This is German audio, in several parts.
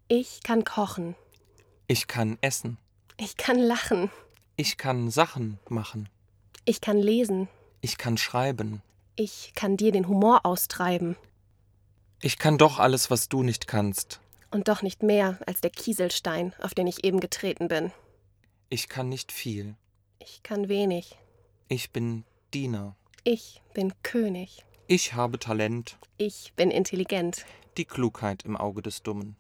Ich kann kochen. Ich kann essen. Ich kann lachen. Ich kann Sachen machen. Ich kann lesen. Ich kann schreiben. Ich kann dir den Humor austreiben. Ich kann doch alles, was du nicht kannst. Und doch nicht mehr als der Kieselstein, auf den ich eben getreten bin. Ich kann nicht viel. Ich kann wenig. Ich bin Diener. Ich bin König. Ich habe Talent. Ich bin intelligent. Die Klugheit im Auge des Dummen.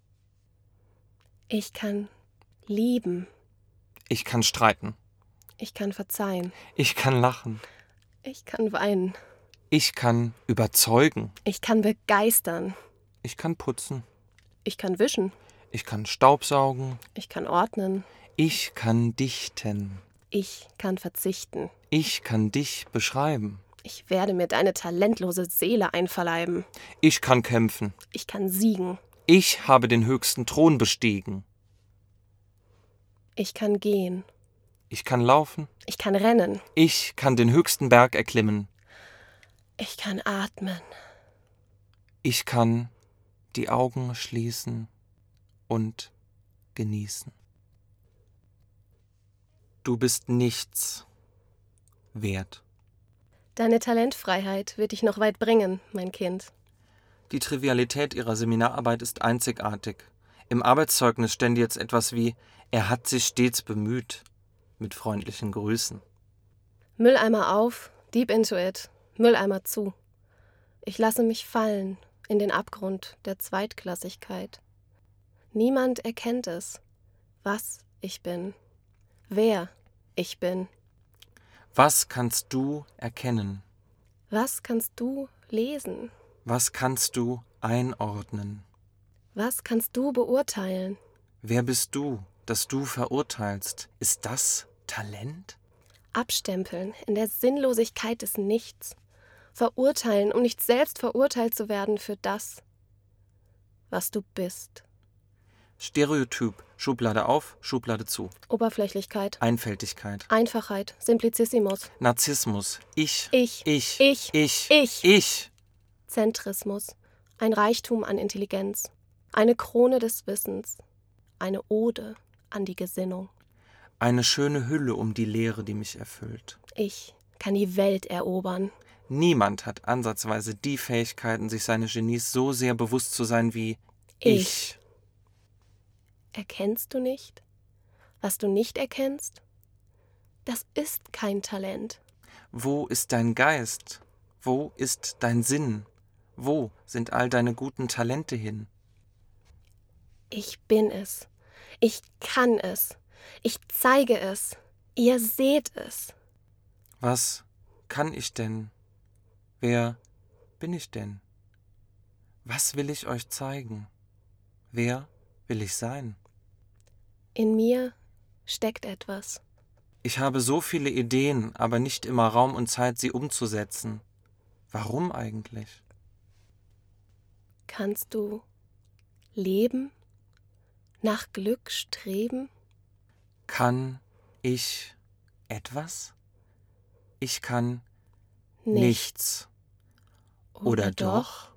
Ich kann lieben. Ich kann streiten. Ich kann verzeihen. Ich kann lachen. Ich kann weinen. Ich kann überzeugen. Ich kann begeistern. Ich kann putzen. Ich kann wischen. Ich kann staubsaugen. Ich kann ordnen. Ich kann dichten. Ich kann verzichten. Ich kann dich beschreiben. Ich werde mir deine talentlose Seele einverleiben. Ich kann kämpfen. Ich kann siegen. Ich habe den höchsten Thron bestiegen. Ich kann gehen. Ich kann laufen. Ich kann rennen. Ich kann den höchsten Berg erklimmen. Ich kann atmen. Ich kann die Augen schließen und genießen. Du bist nichts wert. Deine Talentfreiheit wird dich noch weit bringen, mein Kind. Die Trivialität ihrer Seminararbeit ist einzigartig. Im Arbeitszeugnis stände jetzt etwas wie: Er hat sich stets bemüht. Mit freundlichen Grüßen. Mülleimer auf, deep into it, Mülleimer zu. Ich lasse mich fallen in den Abgrund der Zweitklassigkeit. Niemand erkennt es, was ich bin, wer ich bin. Was kannst du erkennen? Was kannst du lesen? Was kannst du einordnen? Was kannst du beurteilen? Wer bist du, dass du verurteilst? Ist das Talent? Abstempeln in der Sinnlosigkeit des Nichts. Verurteilen, um nicht selbst verurteilt zu werden für das, was du bist. Stereotyp. Schublade auf, Schublade zu. Oberflächlichkeit, Einfältigkeit. Einfachheit, Simplicissimus, Narzissmus. Ich. Zentrismus, ein Reichtum an Intelligenz, eine Krone des Wissens, eine Ode an die Gesinnung. Eine schöne Hülle um die Leere, die mich erfüllt. Ich kann die Welt erobern. Niemand hat ansatzweise die Fähigkeiten, sich seines Genies so sehr bewusst zu sein wie ich. Erkennst du nicht, was du nicht erkennst? Das ist kein Talent. Wo ist dein Geist? Wo ist dein Sinn? Wo sind all deine guten Talente hin? Ich bin es. Ich kann es. Ich zeige es. Ihr seht es. Was kann ich denn? Wer bin ich denn? Was will ich euch zeigen? Wer will ich sein? In mir steckt etwas. Ich habe so viele Ideen, aber nicht immer Raum und Zeit, sie umzusetzen. Warum eigentlich? Kannst du leben? Nach Glück streben? Kann ich etwas? Ich kann Nicht. nichts. Oder doch?